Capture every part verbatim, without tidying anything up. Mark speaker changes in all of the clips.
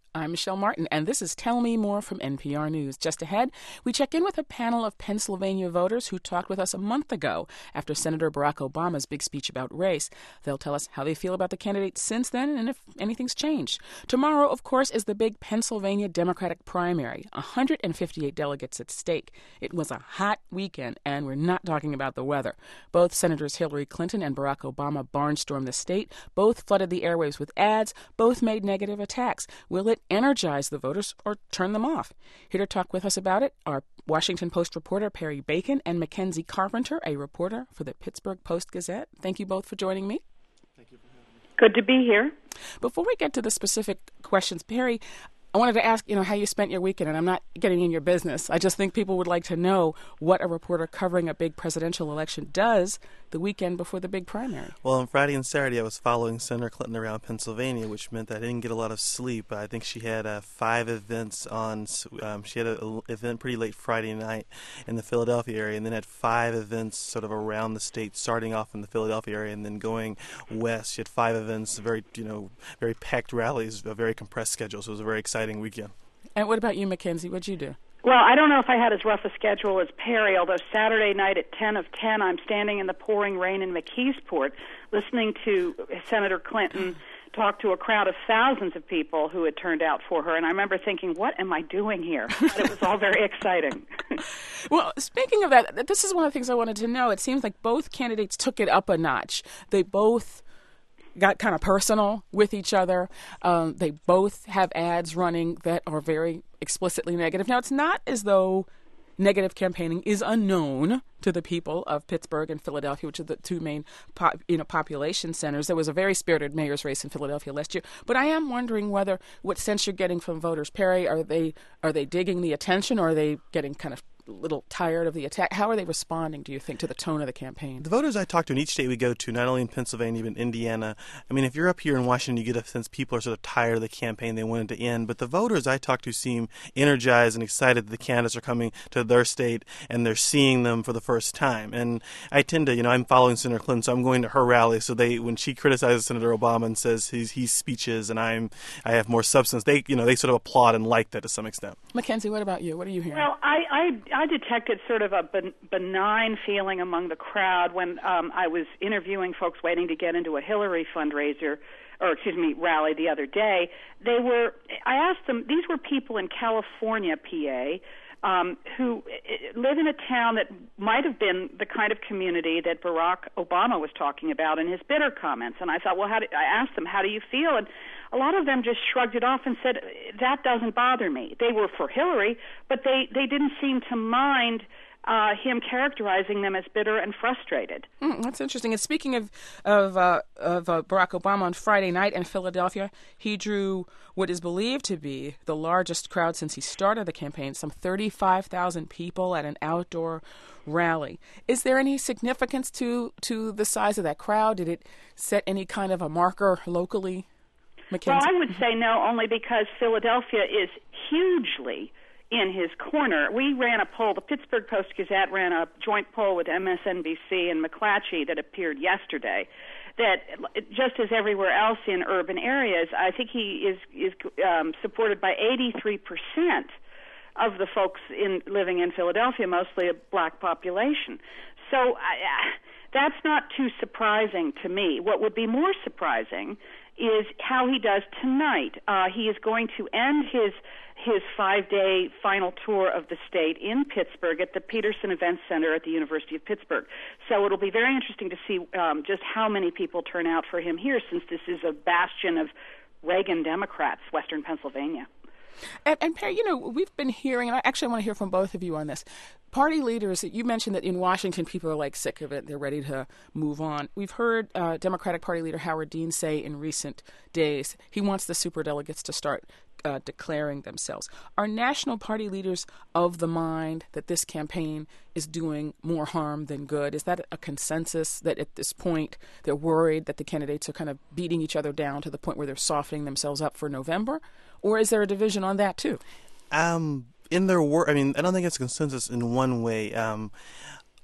Speaker 1: I'm Michelle Martin, and this is Tell Me More from N P R News. Just ahead, we check in with a panel of Pennsylvania voters who talked with us a month ago after Senator Barack Obama's big speech about race. They'll tell us how they feel about the candidate since then and if anything's changed. Tomorrow, of course, is the big Pennsylvania Democratic primary, one hundred fifty-eight delegates at stake. It was a hot weekend, and we're not talking about the weather. Both Senators Hillary Clinton and Barack Obama barnstormed the state. Both flooded the airwaves with ads. Both made negative attacks. Will it energize the voters or turn them off? Here to talk with us about it are Washington Post reporter Perry Bacon and Mackenzie Carpenter, a reporter for the Pittsburgh Post-Gazette. Thank you both for joining me.
Speaker 2: Thank you for having me.
Speaker 3: Good to be here.
Speaker 1: Before we get to the specific questions, Perry, I wanted to ask, you know, how you spent your weekend, and I'm not getting in your business. I just think people would like to know what a reporter covering a big presidential election does the weekend before the big primary.
Speaker 2: Well, on Friday and Saturday, I was following Senator Clinton around Pennsylvania, which meant that I didn't get a lot of sleep. I think she had uh, five events on. Um, she had an event pretty late Friday night in the Philadelphia area, and then had five events sort of around the state, starting off in the Philadelphia area and then going west. She had five events, very, you know, very packed rallies, a very compressed schedule. So it was a very exciting weekend.
Speaker 1: And what about you, Mackenzie? What'd you do?
Speaker 3: Well, I don't know if I had as rough a schedule as Perry, although Saturday night at ten of ten, I'm standing in the pouring rain in McKeesport listening to Senator Clinton talk to a crowd of thousands of people who had turned out for her. And I remember thinking, what am I doing here? But it was all very exciting.
Speaker 1: Well, speaking of that, this is one of the things I wanted to know. It seems like both candidates took it up a notch. They both got kind of personal with each other. Um, they both have ads running that are very explicitly negative. Now, it's not as though negative campaigning is unknown to the people of Pittsburgh and Philadelphia, which are the two main pop, you know, population centers. There was a very spirited mayor's race in Philadelphia last year. But I am wondering whether what sense you're getting from voters. Perry, are they are they digging the attention, or are they getting kind of a little tired of the attack? How are they responding, do you think, to the tone of the campaign?
Speaker 2: The voters I talk to in each state we go to, not only in Pennsylvania but in Indiana, I mean, if you're up here in Washington, you get a sense people are sort of tired of the campaign. They want it to end. But the voters I talk to seem energized and excited that the candidates are coming to their state and they're seeing them for the first time. And I tend to, you know, I'm following Senator Clinton, so I'm going to her rally. So they, when she criticizes Senator Obama and says he's, he's speeches and I'm, I have more substance, they, you know, they sort of applaud and like that to some extent.
Speaker 1: Mackenzie, what about you? What are you hearing?
Speaker 3: Well, I, I, I detected sort of a benign feeling among the crowd when um, I was interviewing folks waiting to get into a Hillary fundraiser, or excuse me, rally the other day. They were, I asked them, these were people in California, P A, um, who live in a town that might have been the kind of community that Barack Obama was talking about in his bitter comments. And I thought, well, how do, I asked them, how do you feel? And a lot of them just shrugged it off and said, that doesn't bother me. They were for Hillary, but they, they didn't seem to mind uh, him characterizing them as bitter and frustrated.
Speaker 1: Mm, that's interesting. And speaking of of, uh, of uh, Barack Obama, on Friday night in Philadelphia, he drew what is believed to be the largest crowd since he started the campaign, some thirty-five thousand people at an outdoor rally. Is there any significance to, to the size of that crowd? Did it set any kind of a marker locally? Mackenzie?
Speaker 3: Well, I would say no, only because Philadelphia is hugely in his corner. We ran a poll, the Pittsburgh Post-Gazette ran a joint poll with M S N B C and McClatchy that appeared yesterday, that just as everywhere else in urban areas, I think he is, is um, supported by eighty-three percent of the folks in living in Philadelphia, mostly a black population. So I, that's not too surprising to me. What would be more surprising is how he does tonight. Uh, he is going to end his his five-day final tour of the state in Pittsburgh at the Peterson Events Center at the University of Pittsburgh. So it'll be very interesting to see um, just how many people turn out for him here, since this is a bastion of Reagan Democrats, Western Pennsylvania.
Speaker 1: And, and Perry, you know, we've been hearing, and I actually want to hear from both of you on this, party leaders, you mentioned that in Washington people are like sick of it, they're ready to move on. We've heard uh, Democratic Party leader Howard Dean say in recent days he wants the superdelegates to start uh, declaring themselves. Are national party leaders of the mind that this campaign is doing more harm than good? Is that a consensus that at this point they're worried that the candidates are kind of beating each other down to the point where they're softening themselves up for November? Or is there a division on that too?
Speaker 2: Um, in their work, I mean, I don't think it's a consensus in one way. Um,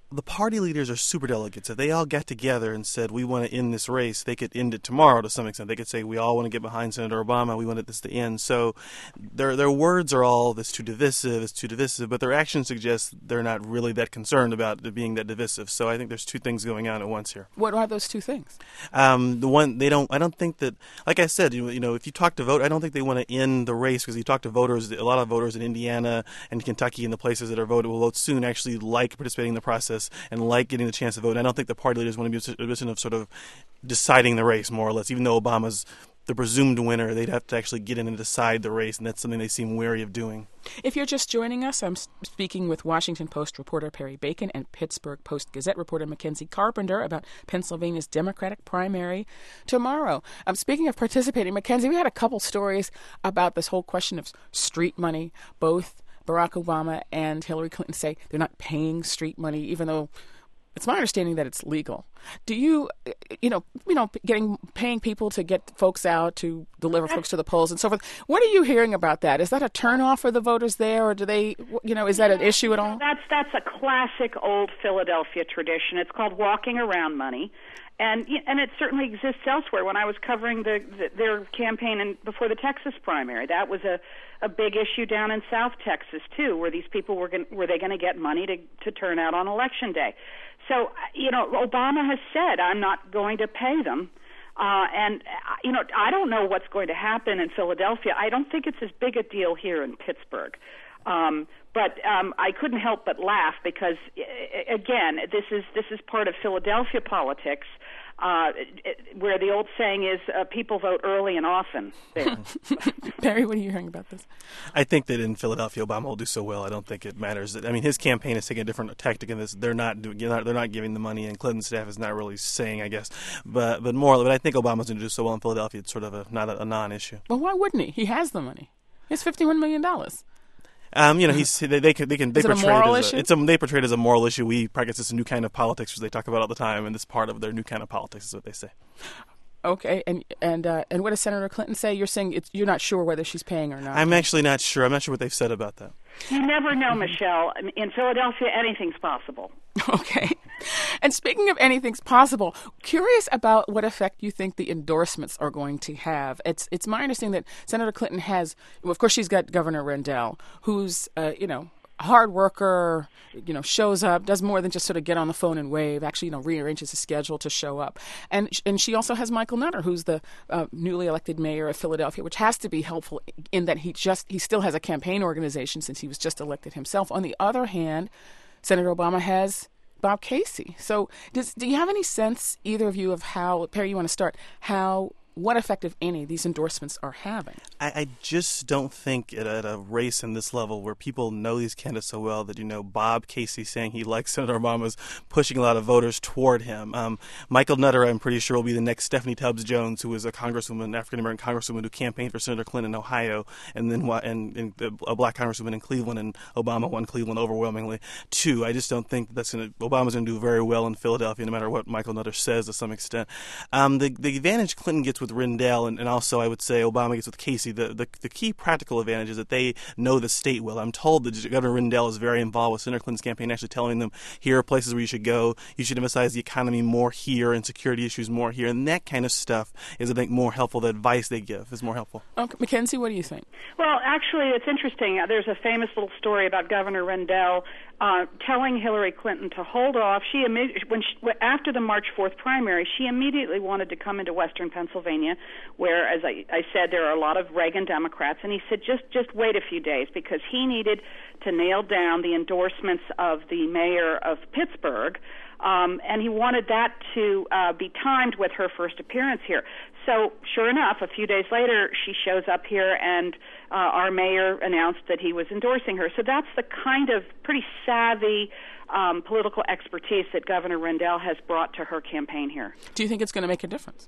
Speaker 2: The party leaders are superdelegates. If they all got together and said, we want to end this race, they could end it tomorrow to some extent. They could say, we all want to get behind Senator Obama. We want this to end. So their their words are all, this too divisive, it's too divisive, but their actions suggest they're not really that concerned about it being that divisive. So I think there's two things going on at once here.
Speaker 1: What are those two things?
Speaker 2: Um, the one, they don't, I don't think that, like I said, you, you know, if you talk to vote, I don't think they want to end the race because you talk to voters, a lot of voters in Indiana and Kentucky and the places that are voted will vote soon actually like participating in the process and like getting the chance to vote. And I don't think the party leaders want to be in a position of sort of deciding the race, more or less. Even though Obama's the presumed winner, they'd have to actually get in and decide the race, and that's something they seem wary of doing.
Speaker 1: If you're just joining us, I'm speaking with Washington Post reporter Perry Bacon and Pittsburgh Post-Gazette reporter Mackenzie Carpenter about Pennsylvania's Democratic primary tomorrow. Um, speaking of participating, Mackenzie, we had a couple stories about this whole question of street money. Both Barack Obama and Hillary Clinton say they're not paying street money, even though it's my understanding that it's legal. Do you, you know, you know, getting paying people to get folks out to deliver folks to the polls and so forth? What are you hearing about that? Is that a turnoff for the voters there, or do they, you know, is that an issue at all?
Speaker 3: That's that's a classic old Philadelphia tradition. It's called walking around money. And and it certainly exists elsewhere. When I was covering the, the their campaign in, before the Texas primary, that was a, a big issue down in South Texas too, where these people were going, were they going to get money to to turn out on election day? So you know, Obama has said, I'm not going to pay them. Uh, and, you know, I don't know what's going to happen in Philadelphia. I don't think it's as big a deal here in Pittsburgh. Um, but um, I couldn't help but laugh because, again, this is this is part of Philadelphia politics, uh, where the old saying is uh, people vote early and often. There.
Speaker 1: Perry, what are you hearing about this?
Speaker 2: I think that in Philadelphia, Obama will do so well. I don't think it matters. I mean, his campaign is taking a different tactic in this. They're not doing. They're not giving the money, and Clinton's staff is not really saying, I guess. But but more. But I think Obama's going to do so well in Philadelphia. It's sort of a not a, a non-issue.
Speaker 1: Well, why wouldn't he? He has the money. He has fifty-one million dollars.
Speaker 2: Um, you know, he's they, they can they can they
Speaker 1: Is it
Speaker 2: portray
Speaker 1: a moral
Speaker 2: it as
Speaker 1: issue?
Speaker 2: a, it's a, they portray it as a moral issue. We practice this new kind of politics, which they talk about all the time, and this part of their new kind of politics is what they say.
Speaker 1: Okay, and and uh, and what does Senator Clinton say? You're saying it's, you're not sure whether she's paying or not.
Speaker 2: I'm actually not sure. I'm not sure what they've said about that.
Speaker 3: You never know, Michelle. In Philadelphia, anything's possible.
Speaker 1: Okay. And speaking of anything's possible, curious about what effect you think the endorsements are going to have. It's it's my understanding that Senator Clinton has, well, of course, she's got Governor Rendell, who's, uh, you know, a hard worker, you know, shows up, does more than just sort of get on the phone and wave, actually, you know, rearranges his schedule to show up. And and she also has Michael Nutter, who's the uh, newly elected mayor of Philadelphia, which has to be helpful in that he just, he still has a campaign organization since he was just elected himself. On the other hand, Senator Obama has Bob Casey. So does, do you have any sense, either of you, of how, Perry, you want to start, how, what effect, if any, these endorsements are having?
Speaker 2: I, I just don't think at, at a race in this level where people know these candidates so well that, you know, Bob Casey saying he likes Senator Obama's pushing a lot of voters toward him. Um, Michael Nutter, I'm pretty sure, will be the next Stephanie Tubbs Jones, who was a congresswoman, African-American congresswoman who campaigned for Senator Clinton in Ohio, and then and, and a black congresswoman in Cleveland, and Obama won Cleveland overwhelmingly, too. I just don't think that's going to, Obama's going to do very well in Philadelphia, no matter what Michael Nutter says to some extent. Um, the, the advantage Clinton gets with Rendell, and, and also I would say Obama gets with Casey, the, the the key practical advantage is that they know the state well. I'm told that Governor Rendell is very involved with Senator Clinton's campaign, actually telling them, here are places where you should go. You should emphasize the economy more here and security issues more here. And that kind of stuff is, I think, more helpful. The advice they give is more helpful.
Speaker 1: Okay. Mackenzie, what do you think?
Speaker 3: Well, actually, it's interesting. There's a famous little story about Governor Rendell uh, telling Hillary Clinton to hold off. She when she, after the March fourth primary, she immediately wanted to come into Western Pennsylvania, where, as I, I said, there are a lot of Reagan Democrats, and he said just just wait a few days because he needed to nail down the endorsements of the mayor of Pittsburgh, um, and he wanted that to uh, be timed with her first appearance here. So sure enough, a few days later, she shows up here, and uh, our mayor announced that he was endorsing her. So that's the kind of pretty savvy um, political expertise that Governor Rendell has brought to her campaign here.
Speaker 1: Do you think it's going to make a difference?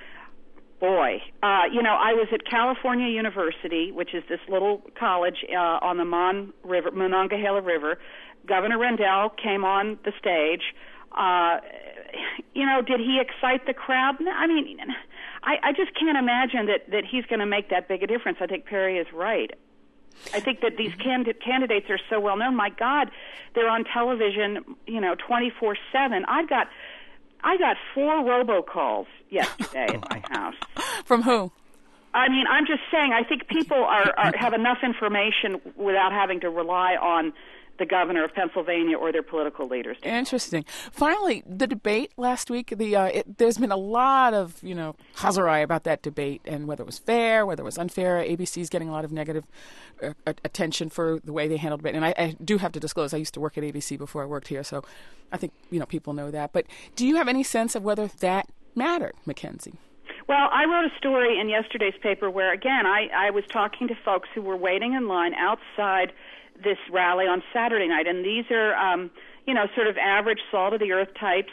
Speaker 3: Boy, uh, you know, I was at California University, which is this little college uh, on the Mon River, Monongahela River. Governor Rendell came on the stage. Uh, you know, did he excite the crowd? No, I mean, I, I just can't imagine that, that he's going to make that big a difference. I think Perry is right. I think that these candid- candidates are so well known. My God, they're on television, you know, twenty-four seven. I've got, I got four robocalls yesterday at my house.
Speaker 1: From who?
Speaker 3: I mean, I'm just saying, I think people are, are have enough information without having to rely on the governor of Pennsylvania or their political leaders.
Speaker 1: Interesting. Finally, the debate last week, the uh, it, there's been a lot of, you know, hazarai about that debate and whether it was fair, whether it was unfair. A B C is getting a lot of negative uh, attention for the way they handled it. And I, I do have to disclose, I used to work at A B C before I worked here, so I think, you know, people know that. But do you have any sense of whether that mattered, Mackenzie?
Speaker 3: Well, I wrote a story in yesterday's paper where, again, I, I was talking to folks who were waiting in line outside this rally on Saturday night, and these are, um, you know, sort of average salt-of-the-earth types.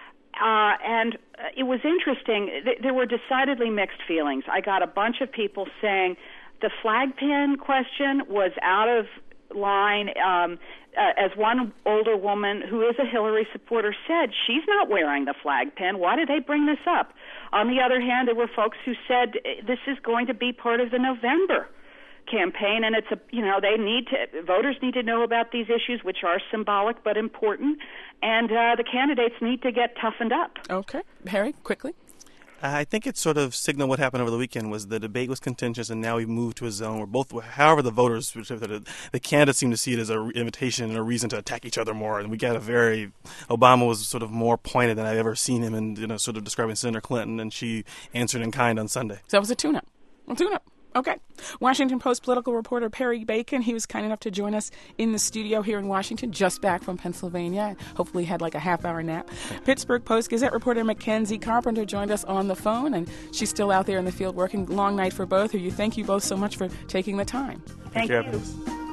Speaker 3: Uh, and it was interesting. Th- there were decidedly mixed feelings. I got a bunch of people saying the flag pin question was out of line. Um, uh, as one older woman who is a Hillary supporter said, she's not wearing the flag pin. Why did they bring this up? On the other hand, there were folks who said this is going to be part of the November campaign, and it's a, you know, they need to, voters need to know about these issues, which are symbolic but important, and uh, the candidates need to get toughened up.
Speaker 1: Okay. Harry, quickly.
Speaker 2: I think it sort of signaled what happened over the weekend was the debate was contentious, and now we've moved to a zone where both, however the voters, the candidates seem to see it as an invitation and a reason to attack each other more. And we got a very, Obama was sort of more pointed than I've ever seen him in, you know, sort of describing Senator Clinton, and she answered in kind on Sunday.
Speaker 1: So that was a tune-up. A tune-up. Okay. Washington Post political reporter Perry Bacon, he was kind enough to join us in the studio here in Washington, just back from Pennsylvania. Hopefully had like a half-hour nap. Pittsburgh Post-Gazette reporter Mackenzie Carpenter joined us on the phone, and she's still out there in the field working. Long night for both of you. Thank you both so much for taking the time.
Speaker 3: Thank
Speaker 2: Thank
Speaker 3: you.
Speaker 2: you.